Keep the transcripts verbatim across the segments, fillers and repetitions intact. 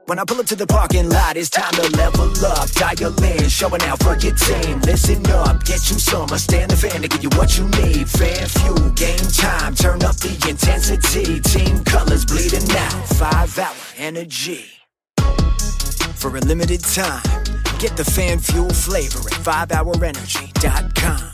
When I pull up to the parking lot, it's time to level up. Dial in, showing out for your team. Listen up, get you some. I stand the fan to give you what you need. Fan fuel, game time, turn up the intensity. Team colors bleeding out, five hour energy. For a limited time, get the fan fuel flavor at five hour energy dot com.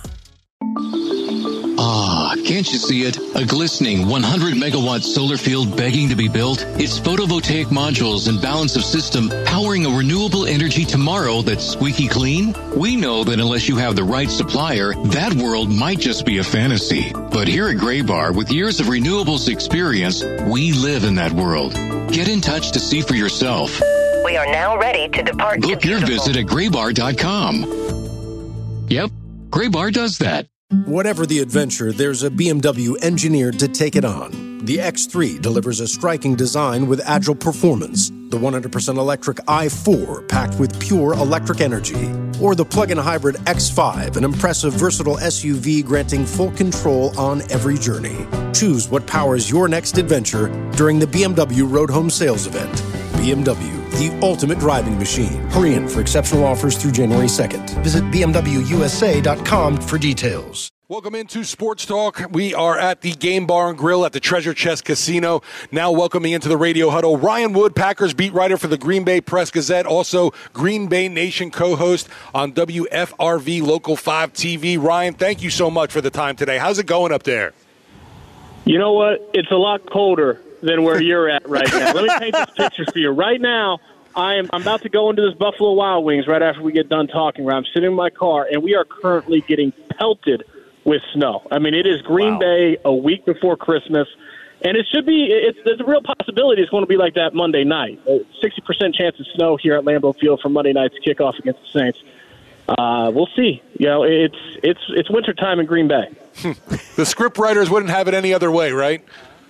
Ah, can't you see it? A glistening one hundred megawatt solar field begging to be built? Its photovoltaic modules and balance of system powering a renewable energy tomorrow that's squeaky clean? We know that unless you have the right supplier, that world might just be a fantasy. But here at Graybar, with years of renewables experience, we live in that world. Get in touch to see for yourself. We are now ready to depart. Book your visit at graybar dot com. Yep, Graybar does that. Whatever the adventure, there's a B M W engineered to take it on. The X three delivers a striking design with agile performance. The one hundred percent electric i four packed with pure electric energy. Or the plug-in hybrid X five, an impressive versatile S U V granting full control on every journey. Choose what powers your next adventure during the B M W Road Home Sales Event. B M W, the ultimate driving machine. Hurry in for exceptional offers through January second. Visit b m w u s a dot com for details. Welcome into Sports Talk. We are at the Game Bar and Grill at the Treasure Chest Casino. Now welcoming into the radio huddle, Ryan Wood, Packers beat writer for the Green Bay Press-Gazette, also Green Bay Nation co-host on W F R V Local five T V. Ryan, thank you so much for the time today. How's it going up there? You know what? It's a lot colder than where you're at right now. Let me paint this picture for you. Right now, I am, I'm about to go into this Buffalo Wild Wings right after we get done talking, where I'm sitting in my car, and we are currently getting pelted with snow. I mean, it is Green wow. Bay a week before Christmas, and it should be, it's, there's a real possibility it's going to be like that Monday night. sixty percent chance of snow here at Lambeau Field for Monday night's kickoff against the Saints. Uh, we'll see. You know, it's it's it's wintertime in Green Bay. The script writers wouldn't have it any other way, right?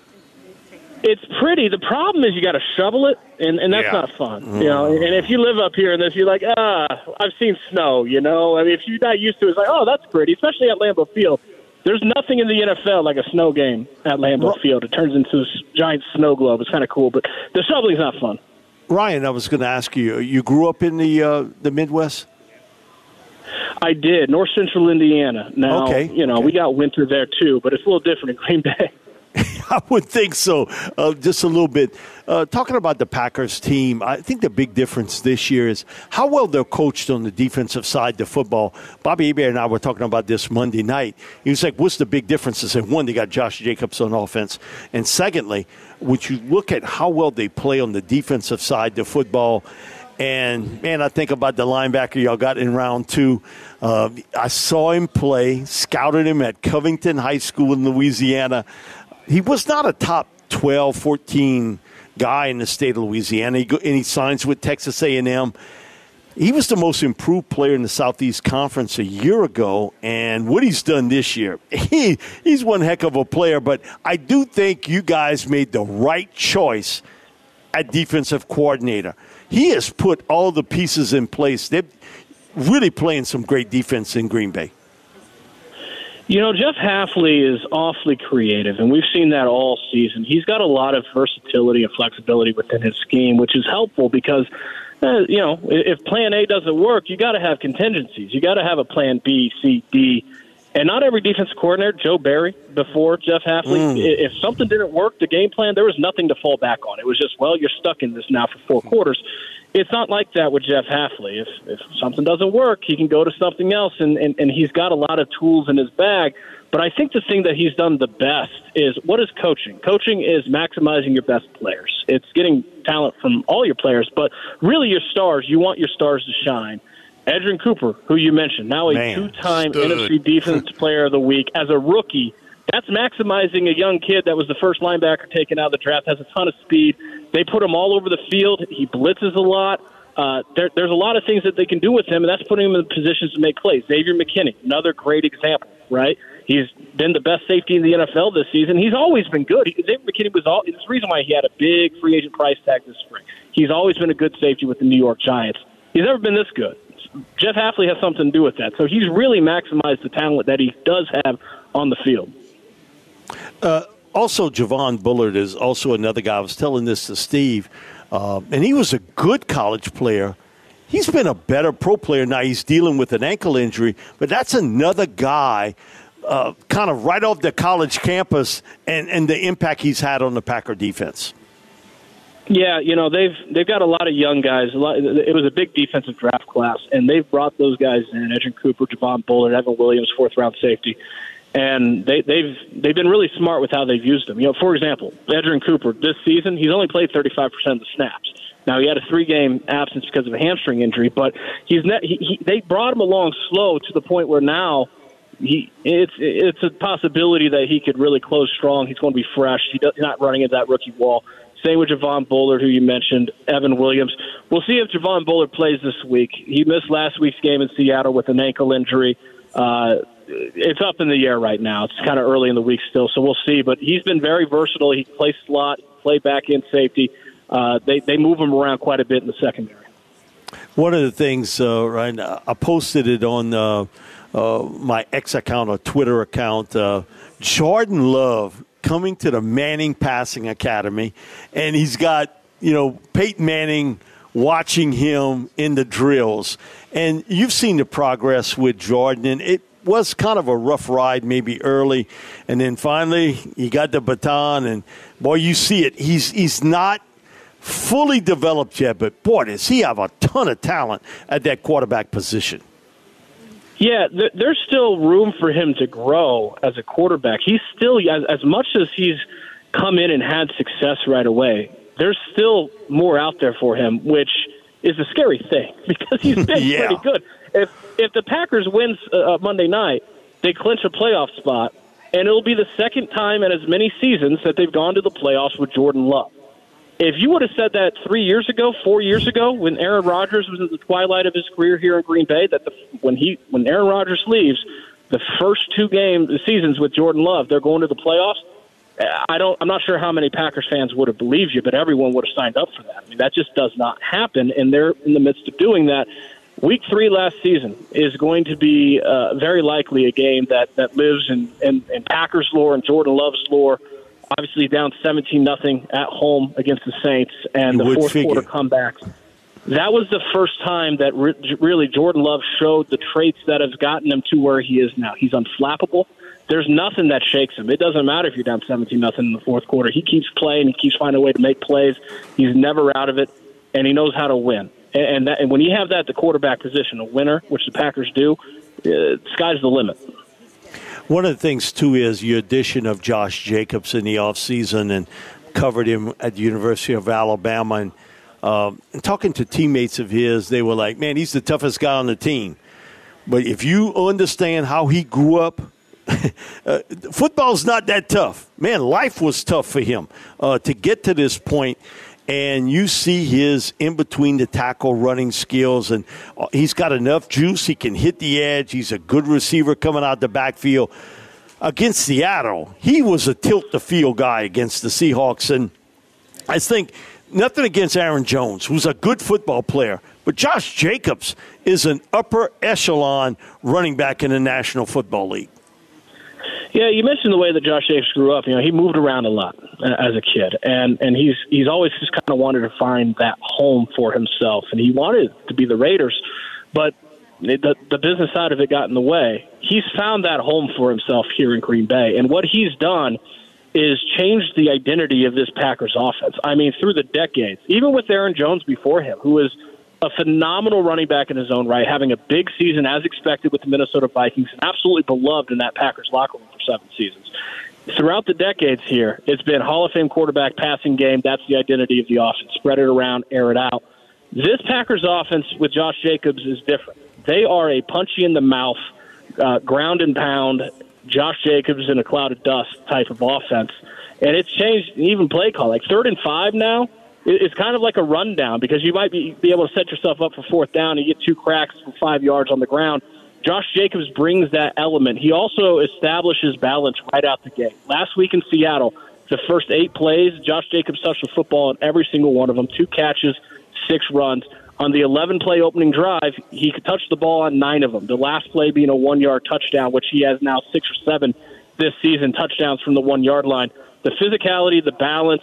It's pretty. The problem is you got to shovel it, and, and that's yeah. not fun. Mm. You know, and if you live up here and this, you're like, ah, I've seen snow. You know, I mean, if you're not used to it, it's like, oh, that's pretty. Especially at Lambeau Field, there's nothing in the N F L like a snow game at Lambeau Field. It turns into this giant snow globe. It's kind of cool, but the shoveling's not fun. Ryan, I was going to ask you. You grew up in the uh, the Midwest? I did, North Central Indiana. Now, okay. you know, okay. we got winter there too, but it's a little different in Green Bay. I would think so, uh, just a little bit. Uh, talking about the Packers team, I think the big difference this year is how well they're coached on the defensive side of football. Bobby Hebert and I were talking about this Monday night. He was like, what's the big difference? I said, one, they got Josh Jacobs on offense. And secondly, would you look at how well they play on the defensive side of football? And, man, I think about the linebacker y'all got in round two. Uh, I saw him play, scouted him at Covington High School in Louisiana. He was not a top twelve, fourteen guy in the state of Louisiana, he go, and he signs with Texas A and M. He was the most improved player in the Southeast Conference a year ago, and what he's done this year, he, he's one heck of a player. But I do think you guys made the right choice at defensive coordinator. He has put all the pieces in place. They're really playing some great defense in Green Bay. You know, Jeff Hafley is awfully creative, and we've seen that all season. He's got a lot of versatility and flexibility within his scheme, which is helpful because, uh, you know, if plan A doesn't work, you got to have contingencies. You got to have a plan B, C, D. And not every defensive coordinator, Joe Barry, before Jeff Hafley, mm. if something didn't work, the game plan, there was nothing to fall back on. It was just, well, you're stuck in this now for four quarters. It's not like that with Jeff Hafley. If if something doesn't work, he can go to something else, and, and, and he's got a lot of tools in his bag. But I think the thing that he's done the best is, what is coaching? Coaching is maximizing your best players. It's getting talent from all your players, but really your stars, you want your stars to shine. Edgerrin Cooper, who you mentioned, now a Man, two-time stood. N F C Defensive Player of the Week. As a rookie, that's maximizing a young kid that was the first linebacker taken out of the draft, has a ton of speed. They put him all over the field. He blitzes a lot. Uh, there, there's a lot of things that they can do with him, and that's putting him in positions to make plays. Xavier McKinney, another great example, right? He's been the best safety in the N F L this season. He's always been good. He, Xavier McKinney was all. It's the reason why he had a big free agent price tag this spring. He's always been a good safety with the New York Giants. He's never been this good. Jeff Hafley has something to do with that. So he's really maximized the talent that he does have on the field. Uh, also, Javon Bullard is also another guy. I was telling this to Steve. uh, and he was a good college player. He's been a better pro player now. He's dealing with an ankle injury, but that's another guy uh, kind of right off the college campus and, and the impact he's had on the Packer defense. Yeah, you know, they've they've got a lot of young guys. A lot, it was a big defensive draft class, and they've brought those guys in, Edgerrin Cooper, Javon Bullard, Evan Williams, fourth-round safety. And they, they've they've been really smart with how they've used them. You know, for example, Edgerrin Cooper, this season, he's only played thirty-five percent of the snaps. Now, he had a three-game absence because of a hamstring injury, but he's net, he, he, they brought him along slow to the point where now he it's it's a possibility that he could really close strong. He's going to be fresh. He does, he's not running into that rookie wall. Same with Javon Bullard, who you mentioned, Evan Williams. We'll see if Javon Bullard plays this week. He missed last week's game in Seattle with an ankle injury. Uh, it's up in the air right now. It's kind of early in the week still, so we'll see. But he's been very versatile. He can play slot, play back in safety. Uh, they, they move him around quite a bit in the secondary. One of the things, uh, Ryan, I posted it on uh, uh, my X account or Twitter account, uh, Jordan Love coming to the Manning Passing Academy, and he's got, you know, Peyton Manning watching him in the drills. And you've seen the progress with Jordan, and it was kind of a rough ride maybe early, and then finally he got the baton, and, boy, you see it. He's he's not fully developed yet, but, boy, does he have a ton of talent at that quarterback position. Yeah, th- there's still room for him to grow as a quarterback. He's still, as, as much as he's come in and had success right away, there's still more out there for him, which is a scary thing because he's been yeah. pretty good. If if the Packers wins uh, Monday night, they clinch a playoff spot, and it'll be the second time in as many seasons that they've gone to the playoffs with Jordan Love. If you would have said that three years ago, four years ago, when Aaron Rodgers was at the twilight of his career here in Green Bay, that the, when he when Aaron Rodgers leaves, the first two game seasons with Jordan Love, they're going to the playoffs. I don't. I'm not sure how many Packers fans would have believed you, but everyone would have signed up for that. I mean, that just does not happen, and they're in the midst of doing that. Week three last season is going to be uh, very likely a game that, that lives in, in, in Packers lore and Jordan Love's lore. Obviously down seventeen nothing at home against the Saints, and you the fourth figure. quarter comeback. That was the first time that re- really Jordan Love showed the traits that have gotten him to where he is now. He's unflappable. There's nothing that shakes him. It doesn't matter if you're down seventeen nothing in the fourth quarter. He keeps playing. He keeps finding a way to make plays. He's never out of it, and he knows how to win. And, and, that, and when you have that at the quarterback position, a winner, which the Packers do, uh, sky's the limit. One of the things, too, is your addition of Josh Jacobs in the offseason and covered him at the University of Alabama. And, uh, and talking to teammates of his, they were like, man, he's the toughest guy on the team. But if you understand how he grew up, uh, football's not that tough. Man, life was tough for him uh, to get to this point. And you see his in-between-the-tackle running skills, and he's got enough juice. He can hit the edge. He's a good receiver coming out the backfield. Against Seattle, he was a tilt-the-field guy against the Seahawks. And I think nothing against Aaron Jones, who's a good football player, but Josh Jacobs is an upper echelon running back in the National Football League. Yeah, you mentioned the way that Josh Jacobs grew up. You know, he moved around a lot as a kid, and and he's he's always just kind of wanted to find that home for himself, and he wanted to be the Raiders, but the the business side of it got in the way. He's found that home for himself here in Green Bay, and what he's done is changed the identity of this Packers offense. I mean, through the decades, even with Aaron Jones before him, who was a phenomenal running back in his own right, having a big season as expected with the Minnesota Vikings, and absolutely beloved in that Packers locker room for seven seasons. Throughout the decades here, it's been Hall of Fame quarterback, passing game. That's the identity of the offense. Spread it around, air it out. This Packers offense with Josh Jacobs is different. They are a punchy-in-the-mouth, uh, ground and pound, Josh Jacobs in a cloud of dust type of offense. And it's changed even play call. Like third and five now, it's kind of like a rundown because you might be, be able to set yourself up for fourth down and get two cracks for five yards on the ground. Josh Jacobs brings that element. He also establishes balance right out the gate. Last week in Seattle, the first eight plays, Josh Jacobs touched the football in every single one of them, two catches, six runs. On the eleven-play opening drive, he could touch the ball on nine of them, the last play being a one-yard touchdown, which he has now six or seven this season, touchdowns from the one-yard line. The physicality, the balance,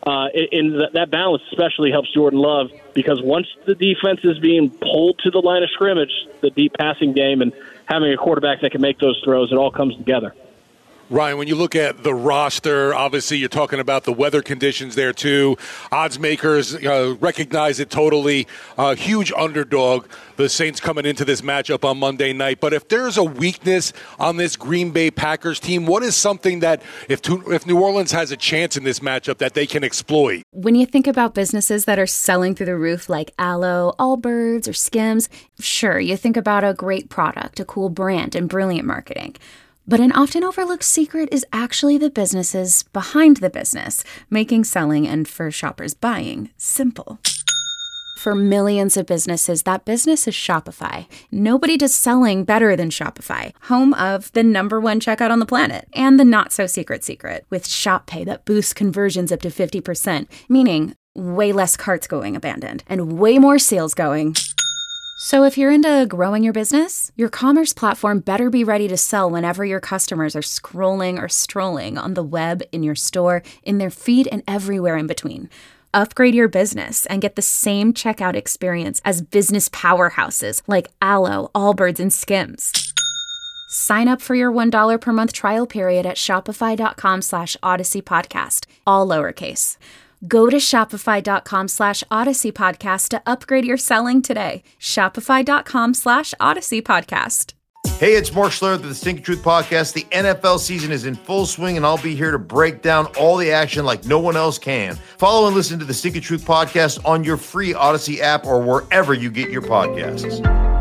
Uh, and th- that balance especially helps Jordan Love because once the defense is being pulled to the line of scrimmage, the deep passing game and having a quarterback that can make those throws, it all comes together. Ryan, when you look at the roster, obviously you're talking about the weather conditions there too. Odds makers uh, recognize it totally. Uh, huge underdog, the Saints coming into this matchup on Monday night. But if there's a weakness on this Green Bay Packers team, what is something that if, to, if New Orleans has a chance in this matchup that they can exploit? When you think about businesses that are selling through the roof like Aloe, Allbirds, or Skims, sure, you think about a great product, a cool brand, and brilliant marketing. But an often overlooked secret is actually the businesses behind the business, making selling and for shoppers buying simple. For millions of businesses, that business is Shopify. Nobody does selling better than Shopify, home of the number one checkout on the planet and the not-so-secret secret with Shop Pay that boosts conversions up to fifty percent, meaning way less carts going abandoned and way more sales going. So if you're into growing your business, your commerce platform better be ready to sell whenever your customers are scrolling or strolling on the web, in your store, in their feed, and everywhere in between. Upgrade your business and get the same checkout experience as business powerhouses like Aloe, Allbirds, and Skims. Sign up for your one dollar per month trial period at shopify.com slash Odyssey Podcast, all lowercase. Go to shopify.com slash Odyssey Podcast to upgrade your selling today. Shopify.com slash Odyssey Podcast. Hey, it's Mark Schlereth of the Stinking Truth Podcast. The N F L season is in full swing, and I'll be here to break down all the action like no one else can. Follow and listen to the Stinking Truth Podcast on your free Odyssey app or wherever you get your podcasts.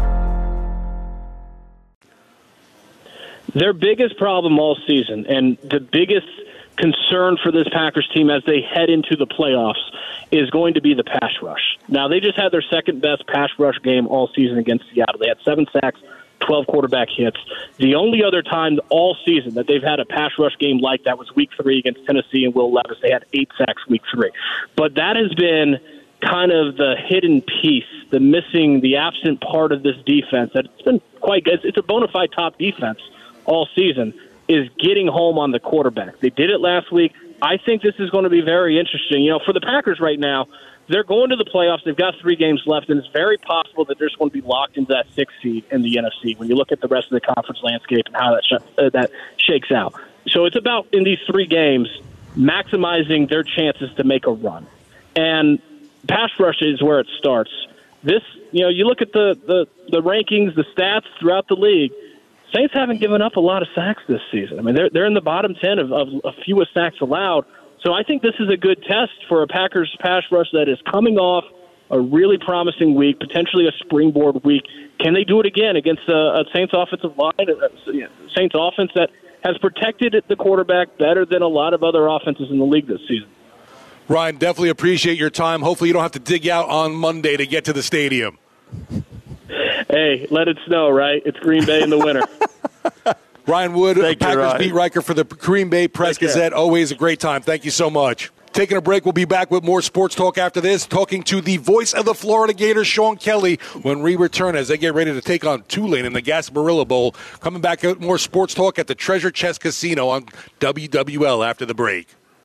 Their biggest problem all season, and the biggest concern for this Packers team as they head into the playoffs, is going to be the pass rush. Now, they just had their second best pass rush game all season against Seattle. They had seven sacks, twelve quarterback hits. The only other time all season that they've had a pass rush game like that was week three against Tennessee and Will Levis. They had eight sacks week three. But that has been kind of the hidden piece, the missing, the absent part of this defense. That it's been quite good. It's a bona fide top defense all season, is getting home on the quarterback. They did it last week. I think this is going to be very interesting. You know, for the Packers right now, they're going to the playoffs. They've got three games left, and it's very possible that they're just going to be locked into that sixth seed in the N F C when you look at the rest of the conference landscape and how that sh- uh, that shakes out. So it's about, in these three games, maximizing their chances to make a run. And pass rush is where it starts. This, you know, you look at the, the, the rankings, the stats throughout the league, Saints haven't given up a lot of sacks this season. I mean, they're they're in the bottom ten of, of, of fewest sacks allowed. So I think this is a good test for a Packers pass rush that is coming off a really promising week, potentially a springboard week. Can they do it again against a, a Saints offensive line, a Saints offense that has protected the quarterback better than a lot of other offenses in the league this season? Ryan, definitely appreciate your time. Hopefully you don't have to dig out on Monday to get to the stadium. Hey, let it snow, right? It's Green Bay in the winter. Ryan Wood, Thank Packers you, beat writer for the Green Bay Press Gazette. Always a great time. Thank you so much. Taking a break, we'll be back with more sports talk after this, talking to the voice of the Florida Gators, Sean Kelly, when we return as they get ready to take on Tulane in the Gasparilla Bowl. Coming back with more sports talk at the Treasure Chest Casino on W W L after the break.